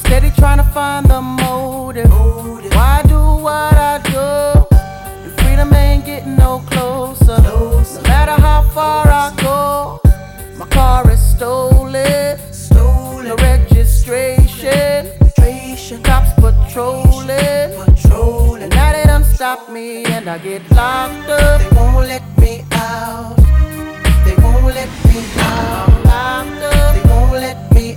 Steady trying to find the motive. Why I do what I do? And freedom ain't getting no closer. No matter how far I go, my car is stolen. No registration. Cops patrolling. And now they done stop me and I get locked up. They won't let me out. They won't let me out. Locked up. They won't let me